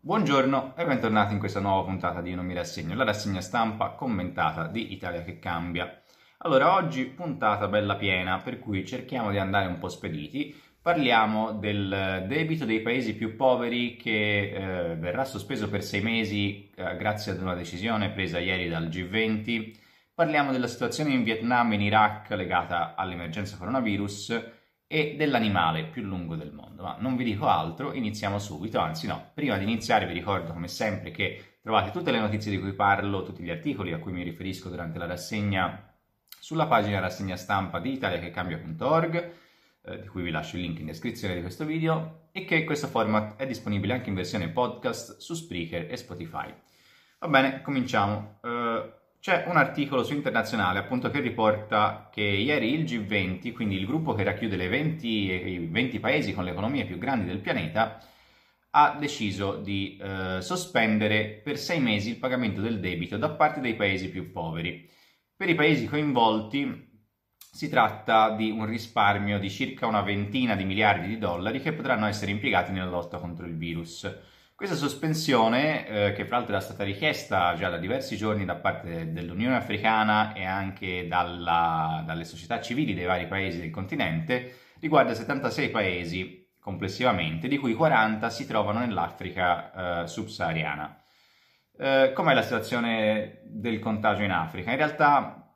Buongiorno e bentornati in questa nuova puntata di Io non mi rassegno, la rassegna stampa commentata di Italia che cambia. Allora, oggi puntata bella piena, per cui cerchiamo di andare un po' spediti. Parliamo del debito dei paesi più poveri che verrà sospeso per 6 mesi grazie ad una decisione presa ieri dal G20. Parliamo della situazione in Vietnam e in Iraq legata all'emergenza coronavirus e dell'animale più lungo del mondo. Ma non vi dico altro, iniziamo subito, anzi no, prima di iniziare vi ricordo come sempre che trovate tutte le notizie di cui parlo, tutti gli articoli a cui mi riferisco durante la rassegna sulla pagina rassegna stampa di italiachecambia.org, di cui vi lascio il link in descrizione di questo video, e che questo format è disponibile anche in versione podcast su Spreaker e Spotify. Va bene, cominciamo. C'è un articolo su Internazionale appunto che riporta che ieri il G20, quindi il gruppo che racchiude i 20 paesi con le economie più grandi del pianeta, ha deciso di sospendere per 6 mesi il pagamento del debito da parte dei paesi più poveri. Per i paesi coinvolti si tratta di un risparmio di circa una ventina di miliardi di dollari che potranno essere impiegati nella lotta contro il virus. Questa sospensione, che fra l'altro era stata richiesta già da diversi giorni da parte dell'Unione Africana e anche dalle società civili dei vari paesi del continente, riguarda 76 paesi complessivamente, di cui 40 si trovano nell'Africa subsahariana. Com'è la situazione del contagio in Africa? In realtà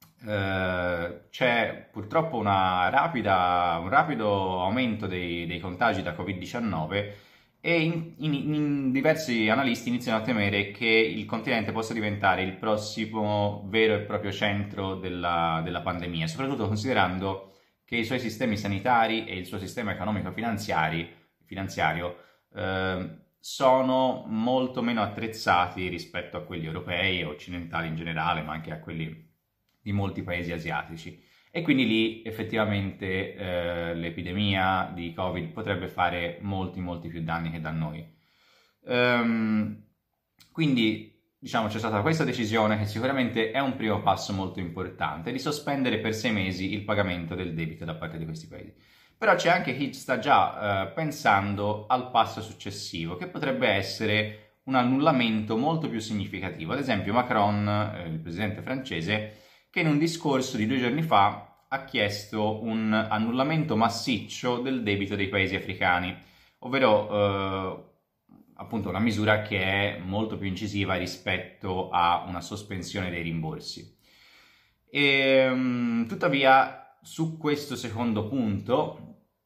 c'è purtroppo un rapido aumento dei contagi da Covid-19 e in diversi analisti iniziano a temere che il continente possa diventare il prossimo vero e proprio centro della pandemia, soprattutto considerando che i suoi sistemi sanitari e il suo sistema economico-finanziario sono molto meno attrezzati rispetto a quelli europei e occidentali in generale, ma anche a quelli di molti paesi asiatici. E quindi lì effettivamente l'epidemia di Covid potrebbe fare molti più danni che da noi. Quindi diciamo c'è stata questa decisione che sicuramente è un primo passo molto importante di sospendere per 6 mesi il pagamento del debito da parte di questi paesi. Però c'è anche chi sta già pensando al passo successivo, che potrebbe essere un annullamento molto più significativo. Ad esempio Macron, il presidente francese, che in un discorso di 2 giorni fa ha chiesto un annullamento massiccio del debito dei paesi africani, ovvero appunto una misura che è molto più incisiva rispetto a una sospensione dei rimborsi. Tuttavia, su questo secondo punto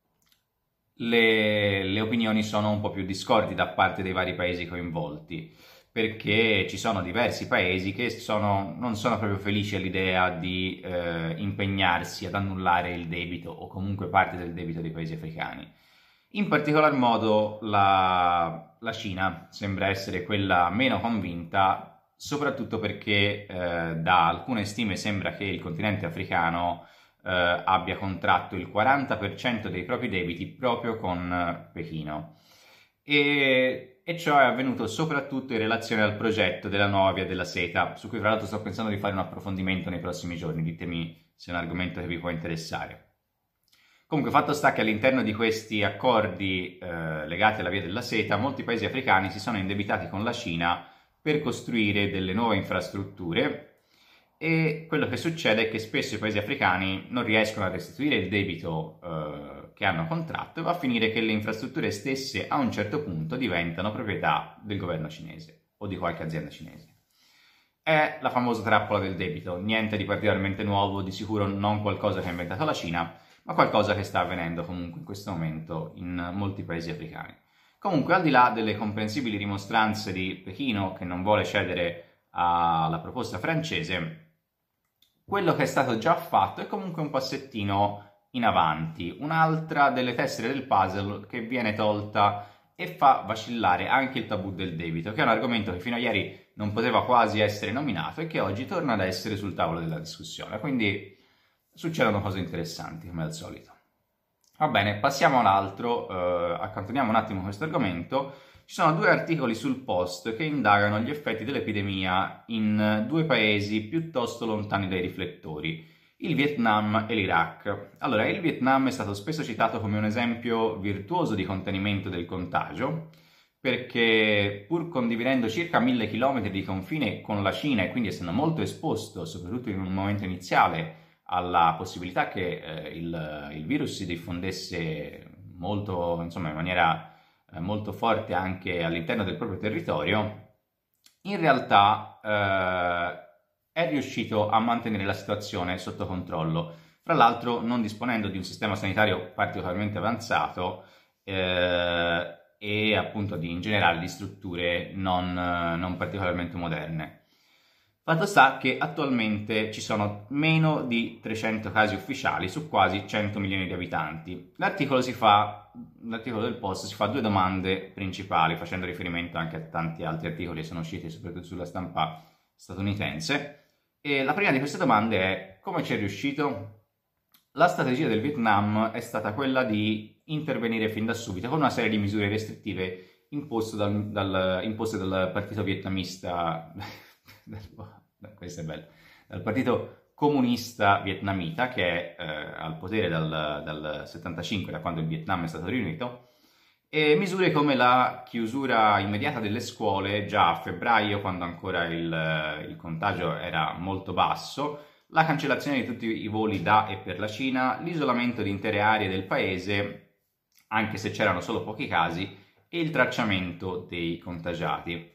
le opinioni sono un po' più discordi da parte dei vari paesi coinvolti, perché ci sono diversi paesi che non sono proprio felici all'idea di impegnarsi ad annullare il debito o comunque parte del debito dei paesi africani. In particolar modo la Cina sembra essere quella meno convinta, soprattutto perché da alcune stime sembra che il continente africano abbia contratto il 40% dei propri debiti proprio con Pechino. E ciò è avvenuto soprattutto in relazione al progetto della nuova via della seta, su cui fra l'altro sto pensando di fare un approfondimento nei prossimi giorni, ditemi se è un argomento che vi può interessare. Comunque, fatto sta che all'interno di questi accordi legati alla via della seta, molti paesi africani si sono indebitati con la Cina per costruire delle nuove infrastrutture e quello che succede è che spesso i paesi africani non riescono a restituire il debito che hanno contratto e va a finire che le infrastrutture stesse a un certo punto diventano proprietà del governo cinese o di qualche azienda cinese. È la famosa trappola del debito, niente di particolarmente nuovo, di sicuro non qualcosa che ha inventato la Cina, ma qualcosa che sta avvenendo comunque in questo momento in molti paesi africani. Comunque, al di là delle comprensibili rimostranze di Pechino, che non vuole cedere alla proposta francese, quello che è stato già fatto è comunque un passettino in avanti, un'altra delle tessere del puzzle che viene tolta e fa vacillare anche il tabù del debito, che è un argomento che fino a ieri non poteva quasi essere nominato e che oggi torna ad essere sul tavolo della discussione. Quindi succedono cose interessanti, come al solito. Va bene, passiamo all'altro, accantoniamo un attimo questo argomento. Ci sono 2 articoli sul Post che indagano gli effetti dell'epidemia in 2 paesi piuttosto lontani dai riflettori, il Vietnam e l'Iraq. Allora, il Vietnam è stato spesso citato come un esempio virtuoso di contenimento del contagio, perché pur condividendo circa 1000 km di confine con la Cina e quindi essendo molto esposto, soprattutto in un momento iniziale, alla possibilità che il virus si diffondesse molto, insomma, in maniera molto forte anche all'interno del proprio territorio, in realtà è riuscito a mantenere la situazione sotto controllo, tra l'altro non disponendo di un sistema sanitario particolarmente avanzato e appunto in generale di strutture non particolarmente moderne. Fatto sta che attualmente ci sono meno di 300 casi ufficiali su quasi 100 milioni di abitanti. L'articolo del post si fa due domande principali, facendo riferimento anche a tanti altri articoli che sono usciti soprattutto sulla stampa statunitense. E la prima di queste domande è: come ci è riuscito? La strategia del Vietnam è stata quella di intervenire fin da subito con una serie di misure restrittive imposte dal partito vietnamista, questo è bello, dal partito comunista vietnamita che è al potere dal 75, da quando il Vietnam è stato riunito, e misure come la chiusura immediata delle scuole già a febbraio, quando ancora il contagio era molto basso, la cancellazione di tutti i voli da e per la Cina, l'isolamento di intere aree del paese, anche se c'erano solo pochi casi, e il tracciamento dei contagiati.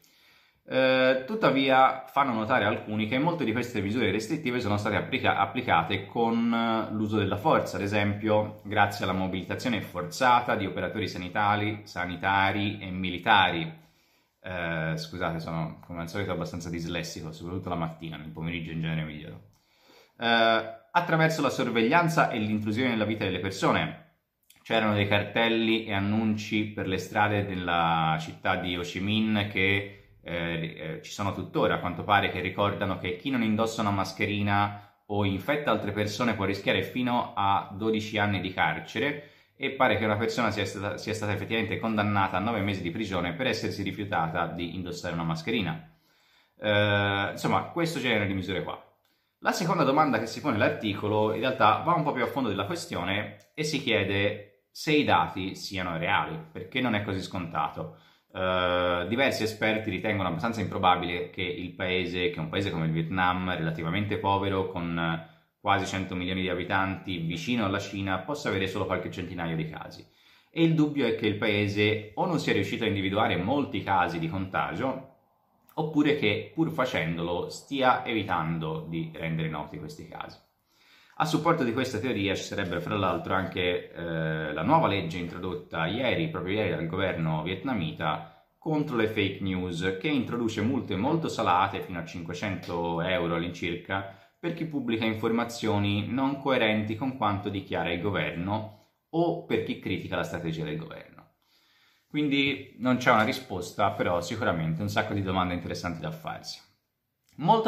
Tuttavia fanno notare alcuni che molte di queste misure restrittive sono state applicate con l'uso della forza, ad esempio grazie alla mobilitazione forzata di operatori sanitari e militari. Scusate, sono come al solito abbastanza dislessico, soprattutto la mattina, nel pomeriggio in genere miglioro. Attraverso la sorveglianza e l'intrusione nella vita delle persone. C'erano dei cartelli e annunci per le strade della città di Ho Chi Minh che ci sono tuttora, a quanto pare, che ricordano che chi non indossa una mascherina o infetta altre persone può rischiare fino a 12 anni di carcere, e pare che una persona sia stata effettivamente condannata a 9 mesi di prigione per essersi rifiutata di indossare una mascherina. Insomma, questo genere di misure qua. La seconda domanda che si pone l'articolo in realtà va un po' più a fondo della questione e si chiede se i dati siano reali, perché non è così scontato. Diversi esperti ritengono abbastanza improbabile che un paese come il Vietnam, relativamente povero, con quasi 100 milioni di abitanti, vicino alla Cina, possa avere solo qualche centinaio di casi. E il dubbio è che il paese o non sia riuscito a individuare molti casi di contagio, oppure che, pur facendolo, stia evitando di rendere noti questi casi. A supporto di questa teoria ci sarebbe fra l'altro anche la nuova legge introdotta proprio ieri dal governo vietnamita contro le fake news, che introduce multe molto salate, fino a 500 euro all'incirca, per chi pubblica informazioni non coerenti con quanto dichiara il governo o per chi critica la strategia del governo. Quindi non c'è una risposta, però sicuramente un sacco di domande interessanti da farsi. Molto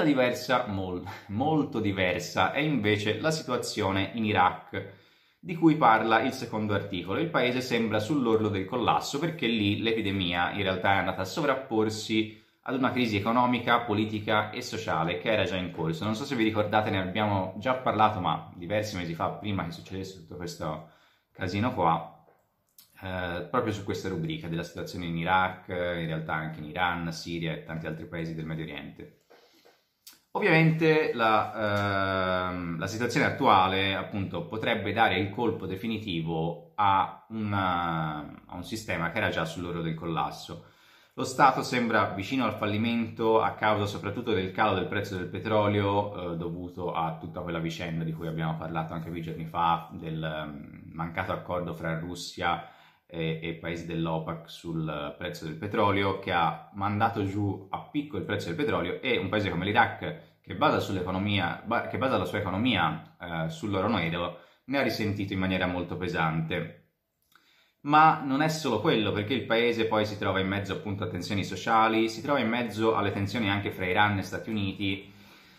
diversa è invece la situazione in Iraq, di cui parla il secondo articolo. Il paese sembra sull'orlo del collasso perché lì l'epidemia in realtà è andata a sovrapporsi ad una crisi economica, politica e sociale che era già in corso. Non so se vi ricordate, ne abbiamo già parlato, ma diversi mesi fa, prima che succedesse tutto questo casino qua, proprio su questa rubrica della situazione in Iraq, in realtà anche in Iran, Siria e tanti altri paesi del Medio Oriente. Ovviamente la situazione attuale, appunto, potrebbe dare il colpo definitivo a un sistema che era già sull'orlo del collasso. Lo Stato sembra vicino al fallimento a causa soprattutto del calo del prezzo del petrolio, dovuto a tutta quella vicenda di cui abbiamo parlato anche 2 giorni fa, del mancato accordo fra Russia e paesi dell'OPEC sul prezzo del petrolio, che ha mandato giù a picco il prezzo del petrolio, e un paese come l'Iraq, che basa la sua economia sull'oro nero, ne ha risentito in maniera molto pesante. Ma non è solo quello, perché il paese poi si trova in mezzo appunto a tensioni sociali, si trova in mezzo alle tensioni anche fra Iran e Stati Uniti,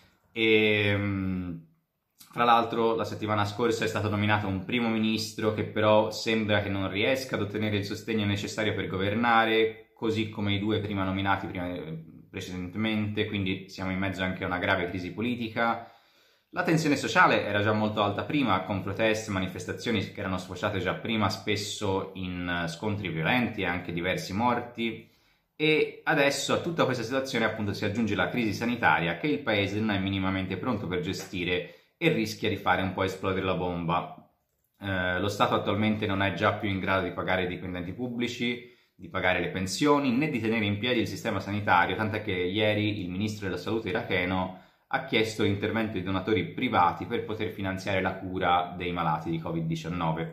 e fra l'altro la settimana scorsa è stato nominato un primo ministro che però sembra che non riesca ad ottenere il sostegno necessario per governare, così come i 2 prima nominati precedentemente, quindi siamo in mezzo anche a una grave crisi politica. La tensione sociale era già molto alta prima, con proteste, manifestazioni che erano sfociate già prima spesso in scontri violenti e anche diversi morti. E adesso a tutta questa situazione appunto si aggiunge la crisi sanitaria che il paese non è minimamente pronto per gestire e rischia di fare un po' esplodere la bomba. Lo Stato attualmente non è già più in grado di pagare i dipendenti pubblici, di pagare le pensioni, né di tenere in piedi il sistema sanitario, tant'è che ieri il ministro della salute iracheno ha chiesto l'intervento di donatori privati per poter finanziare la cura dei malati di Covid-19.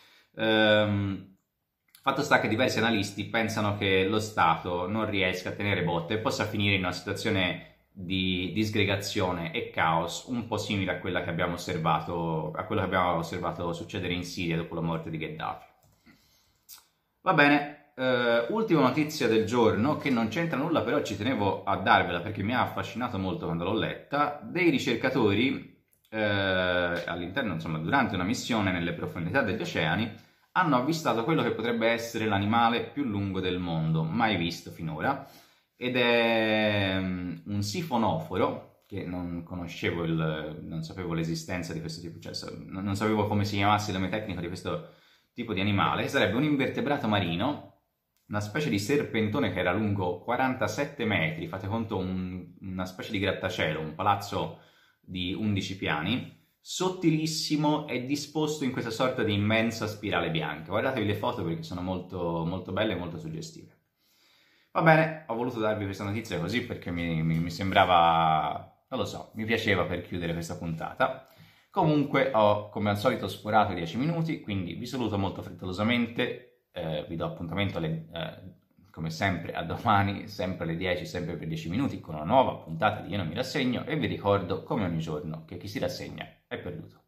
Fatto sta che diversi analisti pensano che lo Stato non riesca a tenere botte e possa finire in una situazione di disgregazione e caos un po' simile a quella che abbiamo osservato, a quello che abbiamo osservato succedere in Siria dopo la morte di Gheddafi. Va bene, ultima notizia del giorno che non c'entra nulla, però ci tenevo a darvela perché mi ha affascinato molto quando l'ho letta. Dei ricercatori all'interno, insomma, durante una missione nelle profondità degli oceani hanno avvistato quello che potrebbe essere l'animale più lungo del mondo, mai visto finora, ed è un sifonoforo, che non conoscevo, non sapevo l'esistenza di questo tipo, cioè non sapevo come si chiamasse il nome tecnico di questo tipo di animale, che sarebbe un invertebrato marino, una specie di serpentone che era lungo 47 metri, fate conto una specie di grattacielo, un palazzo di 11 piani, sottilissimo e disposto in questa sorta di immensa spirale bianca. Guardatevi le foto perché sono molto, molto belle e molto suggestive. Va bene, ho voluto darvi questa notizia così perché mi sembrava, non lo so, mi piaceva per chiudere questa puntata. Comunque ho come al solito sforato i 10 minuti, quindi vi saluto molto frettolosamente, vi do appuntamento come sempre a domani, sempre alle 10, sempre per 10 minuti, con una nuova puntata di Io non mi rassegno e vi ricordo come ogni giorno che chi si rassegna è perduto.